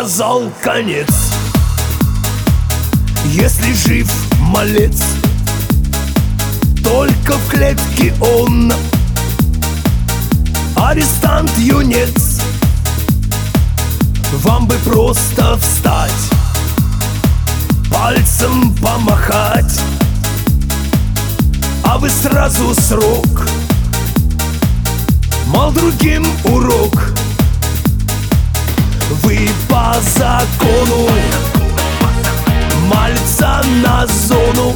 сказал конец. Если жив малец, только в клетке он. Арестант юнец, вам бы просто встать, пальцем помахать, а вы сразу срок. Мол, другим урок. Вы по закону мальца на зону,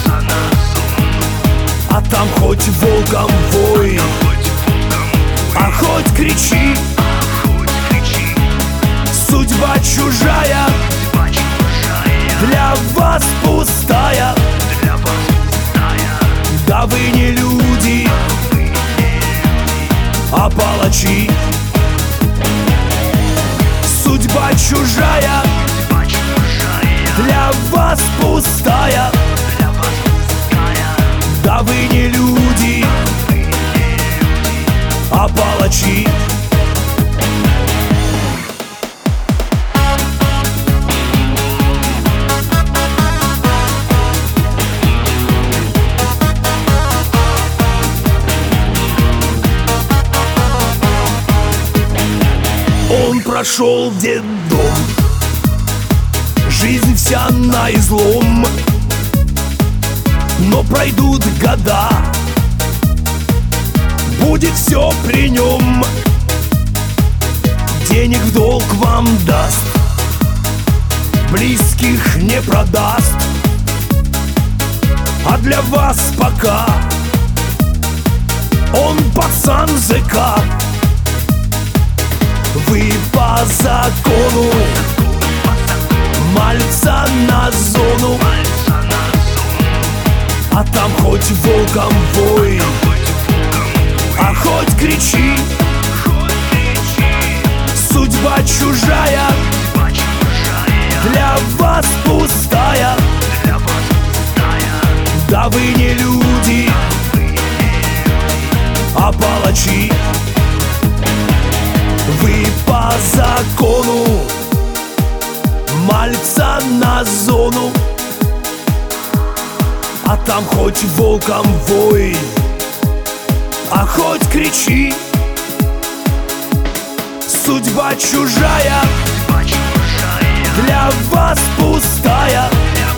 а там хоть волком вой, а хоть кричи. Судьба чужая, для вас пустая. Да вы не люди, а палачи. Судьба чужая, для вас пустая. Да вы не люди, а палачи. Он прошел детдом, жизнь вся на излом. Но пройдут года, будет все при нем. Денег в долг вам даст, близких не продаст. А для вас пока он пацан ЗК. Вы по закону мальца на зону, а там хоть волком вой, а хоть кричи. Судьба чужая, для вас пустая. Да вы не люди, а палачи. Вы по закону мальца на зону, а там хоть волком вой, а хоть кричи. Судьба чужая, для вас пустая.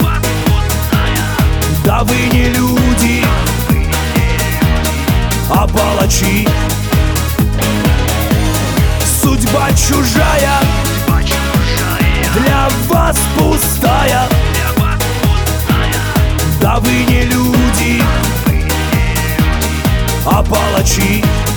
Да вы не люди, а палачи. Судьба чужая, для вас пустая. Да вы не люди, а палачи.